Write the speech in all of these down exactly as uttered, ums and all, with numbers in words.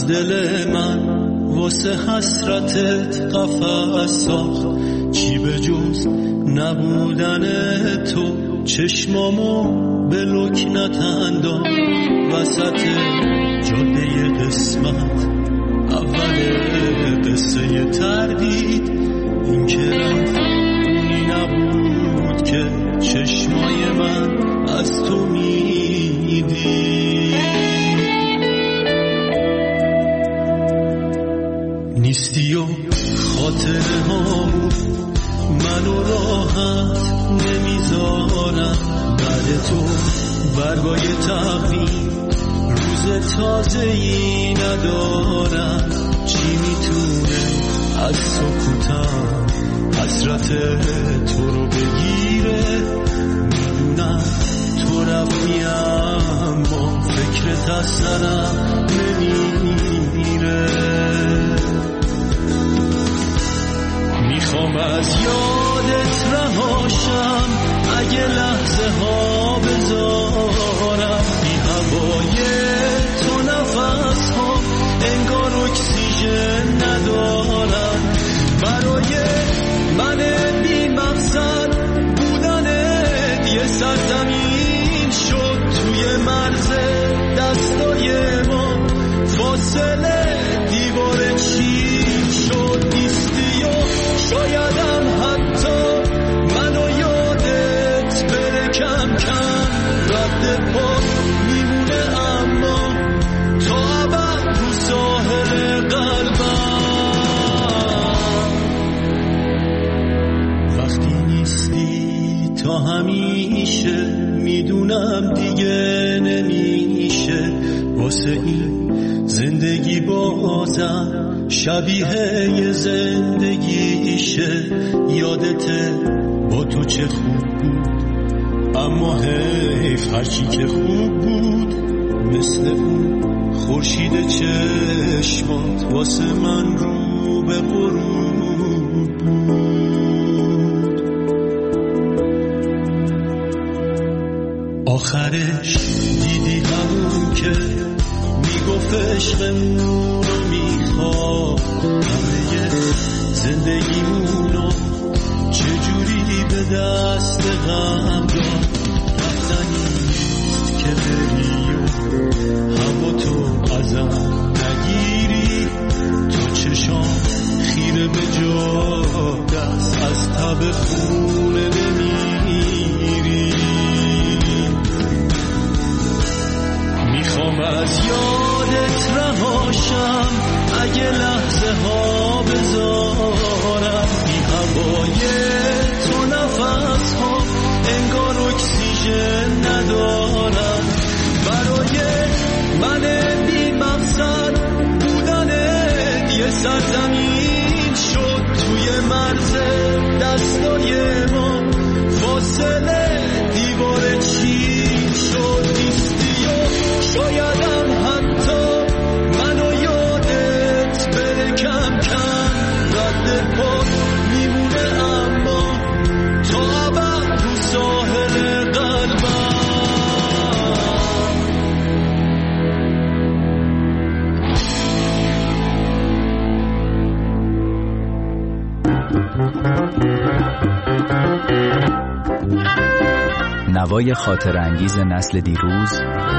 دل من واسه حسرتت قفس ساخت، چی به جز نبودن تو چشمامو به لکنت انداخت. وسط جاده قسمت اول قصه تردید، این که رفت اونی نبود که چشمای من از تو میدید. نیستی و خاطره هامون منو راحت نمیذارم. بعد تو برگای تقویم روز تازه‌ای ندارم. چی میتونه از سکوتم حسرت تو رو بگیره؟ میدونم تو رفتی اما فکرت از سرم نمیره. میخوام از یادت رهاشم، اگه لحظه ها بذارم بی هوای تو نفس ها انگار اکسیژن ندارم. برای من بی مقصد بودنت یه سرزمین شد توی مرز دستای ما. فاصله دیوار چین شد. نیستی و شایدم حتی منو یادت بره کم کم. رد پا میمونه اما تا ابد رو ساحل قلبم. وقتی نیستی تا همیشه میدونم دیگه نمیشه. واسه این زندگی بازم شبیه یه زندگیشه. یادته با تو چه خوب بود، اما حیف هرچی که خوب بود مثل اون خورشید چشمات واسه من رو به غروب بود. آخرش دیدی همون که میگفت عشقمون رو میخواد، همه زندگیمونو چجوری به دست غم داد. رفتنیست که بری و هوا تو ازم نگیری. تو چشام خیره به جا دست از تب خونه نمیری. میخوام از یادت رهاشم، اگه لحظه ها بذارم بی هوای تو نفس ها انگار اکسیژن ندارم. برای من بی مقصد بودنت یه سرزمین شد توی مرز دستای ما. فاصله دیوار چین شد. نیستی و شایدم حتی منو یادت بره کم کم. رد پا میمونه اما تا ابد رو ساحل قلبم. نوای خاطر انگیز نسل دیروز،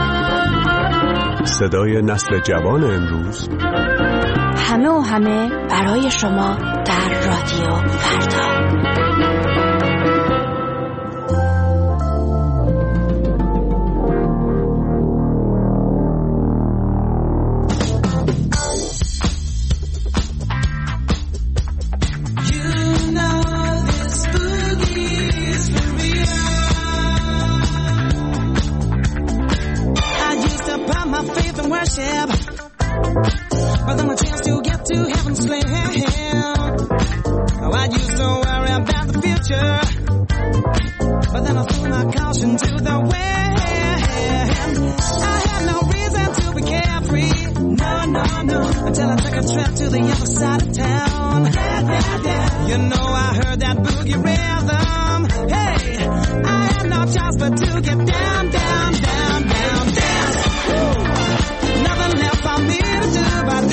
صدای نسل جوان امروز، همه و همه برای شما در رادیو فردا. But then my chance to get to heaven's land. Oh, I used to worry about the future, but then I threw my caution to the wind. I had no reason to be carefree, no, no, no, until I took a trip to the other side of town. Yeah, yeah, yeah. You know I heard that boogie rhythm. Hey, I had no choice but to get down, down, down, down, dance. Woo. Nothing left for me to do but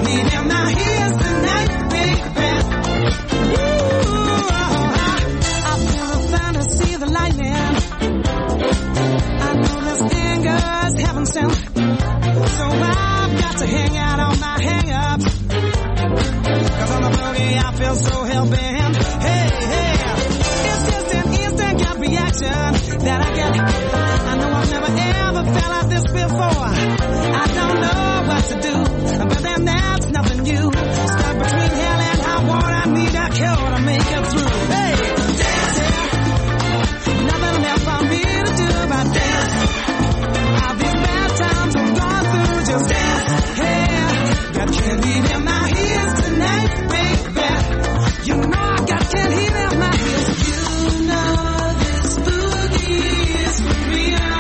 leave in my ears tonight, baby. Ooh, I feel the thunder, see the lightning. I know this anger's heaven sent, so I've got to hang out on my hang-ups. 'Cause on the boogie I feel so hell-bent. Hey, hey, it's just an instant gut reaction that I get. I know I've never ever felt like this before. I don't know what to do, but then that's nothing new. Stuck between hell and high water, I need a cure to make it through. Hey, dance here, nothing left for me to do but dance. All these bad times I'm going through, just dance. Hey, got candy in my ears tonight, baby. You know I got candy in my ears. You know this boogie is for real.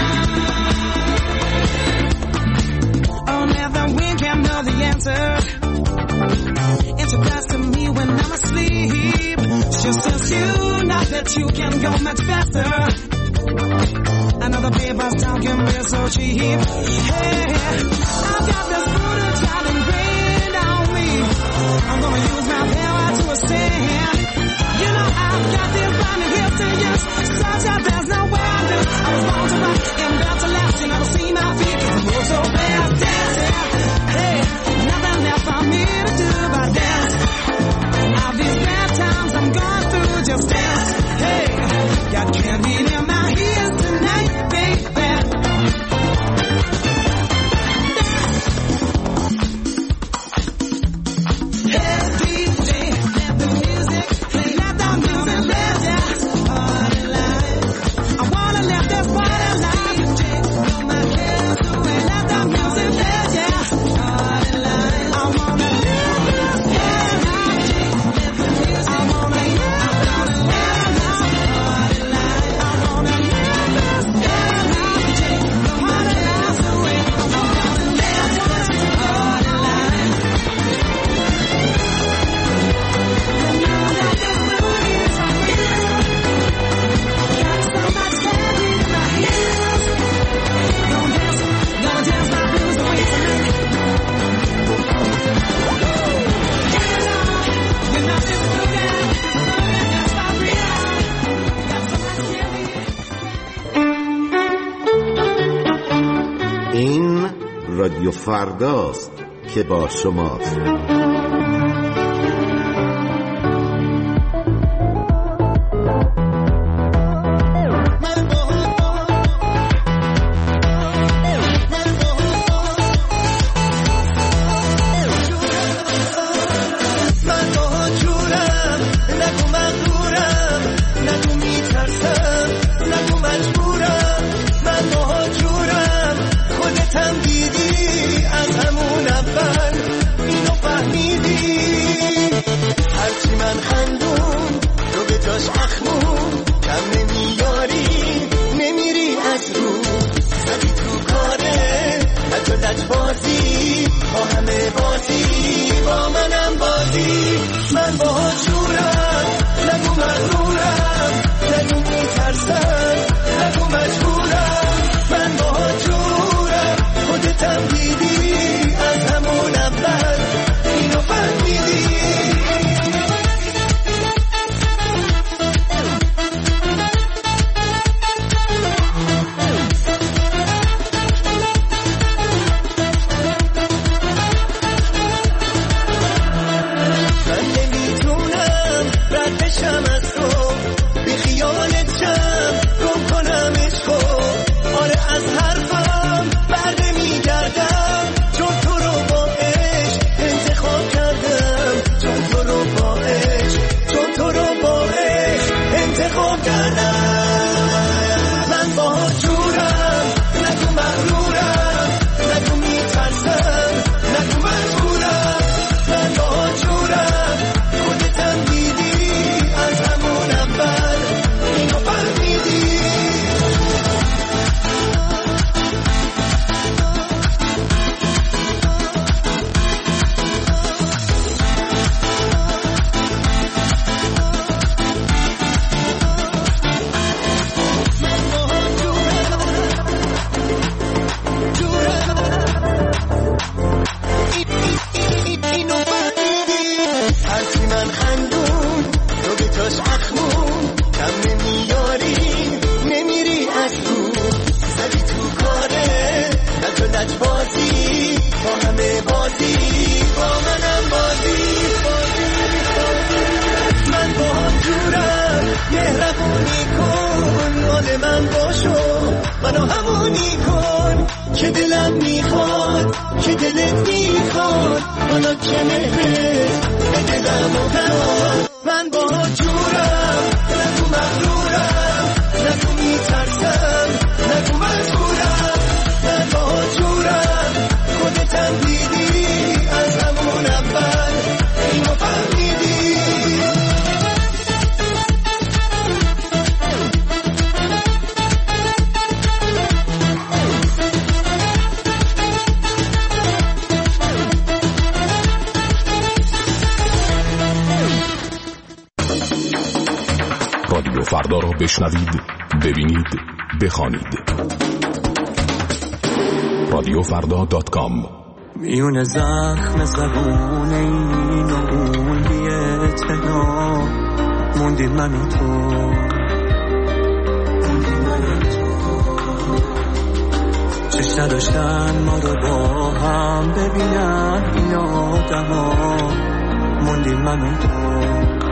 Oh, never wink and know the answer. Introduce to me when I'm asleep. Just as you know that you can go much faster. Another paper's talk can be so cheap. Hey, I've got this brutal child ingrained on me. I'm gonna use my power to ascend. You know I've got this blinding hips to use, such that there's no way I do. I was born to rock and built to last. You never see my feet 'cause I move so fast. Dancing, hey, nothing left for me to do but dance. All these bad times I'm going through, just dance. Hey, got candy in my ears tonight, baby. Hey, D J, let the music play, let the music play, yeah. Party life, I wanna let this party life. D J, blow my cares away, let the music play, yeah. Party life, I wanna live this party life. I wanna live, I wanna live this party life. I wanna live this party life. D J, blow my cares away, I wanna live this party life. این رادیو فرداست که با شماست. بازی با منم بازی من با هم جورم مهربونی کن مال من باشو منو همونی کن که دلم میخواد که دلت میخواد حالا که مهرت به دلم افتاد من با جورم نگو مغرورم نگو میترسم نگو مجبورم من با جورم خودتم دیدی از همون اول اینو فهمیدی رادیو فردا را بشنوید، ببینید، بخوانید. رادیو فردا دات کام. میون زخم زبون این و اون بی اعتنا موندیم من و تو چشم نداشتن ما رو با هم ببینن این آدم ها موندیم من و تو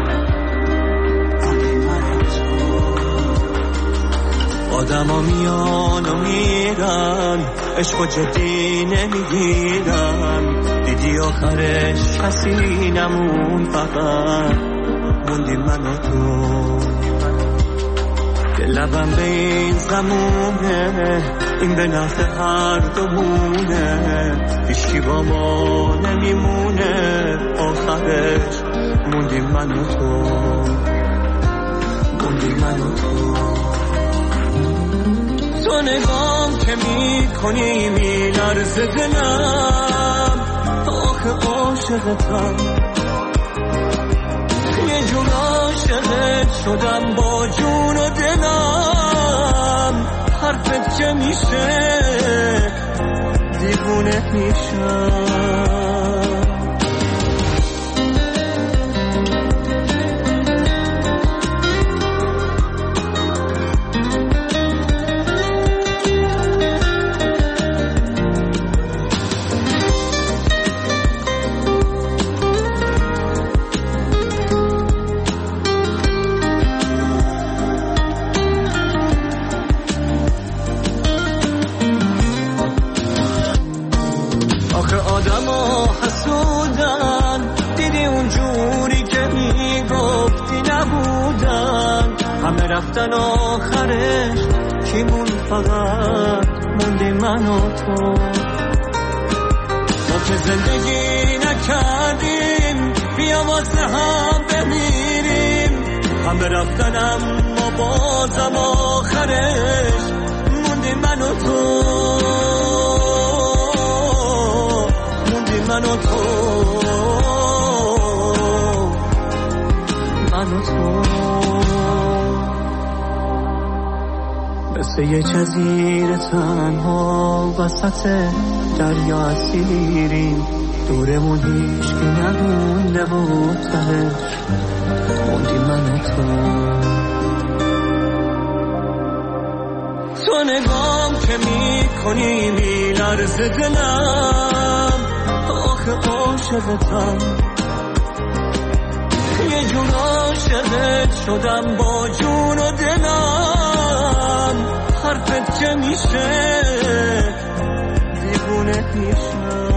آدم ها میان و میرن عشق و جدی نمیگیرن دیدی آخرش کسی نمون فقط موندیم من و تو که لبم به این غمونه این به نفع هر دومونه هیچی با ما نمیمونه آخرش موندیم من و تو موندیم من و تو تو نگام که می کنی می لرزه دلم آخه عاشقتم یه جون عاشقت شدم با جون و دلم حرفت چه میشه دیوونه میشم رفتن آخرش کیمون فقط موندی من و تو ما که زندگی نکردیم بیا واسه هم بمیریم همه رفتنم ما بازم آخرش موندی من و تو موندی من و تو من و تو مثل یه جزیره تنها وسط دریا اسیریم دورمون هیچ که نمونده بود تهش موندی من و تو تو نگام که می کنی می لرزه دلم آخه عاشقتم یه جون عاشقت شدم با جون و دلم حرفت چه میشه دیوونه میشم